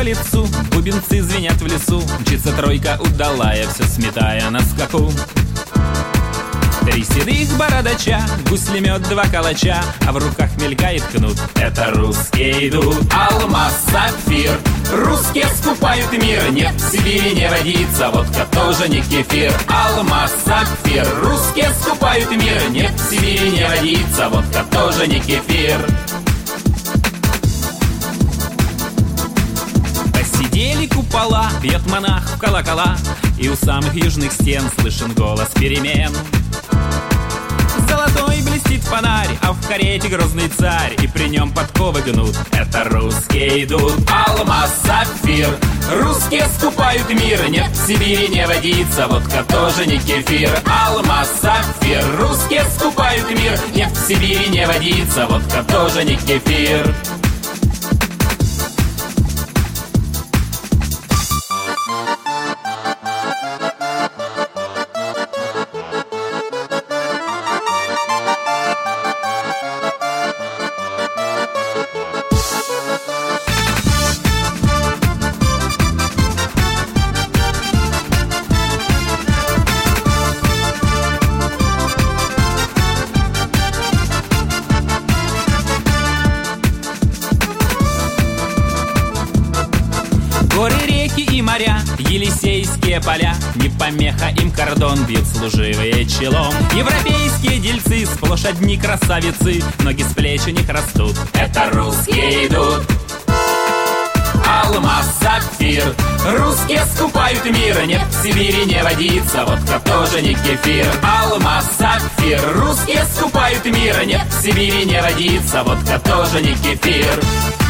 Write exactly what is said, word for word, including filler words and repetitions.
лицу, бубенцы звенят в лесу. Мчится тройка удалая, все сметая на скаку. Три седых бородача, гуслемет, два калача, а в руках мелькает кнут. Это русские идут. Алмаз, сапфир, русские скупают мир. Нет, в Сибири не водится, водка тоже не кефир. Алмаз, сапфир, русские скупают мир. Нет, в Сибири не водится, водка тоже не кефир. Посидели купола, бьет монах в колокола, и у самых южных стен слышен голос перемен. Золотой блестит фонарь, а в карете грозный царь, и при нем подковы гнут. Это русские идут. Алмаз, сапфир, русские скупают мир. Нет, в Сибири не водится, водка тоже не кефир. Алмаз, сапфир, русские скупают мир. Нет, в Сибири не водится, водка тоже не кефир. Горы, реки и моря, Елисейские поля, не помеха им кордон, бьют служивые челом. Европейские дельцы, сплошь одни красавицы, ноги с плеч у них растут. Это русские идут. Алмаз, сапфир, русские скупают мир. Нет, в Сибири не водится, водка тоже не кефир. Алмаз, сапфир, русские скупают мир. Нет, в Сибири не водится, водка тоже не кефир.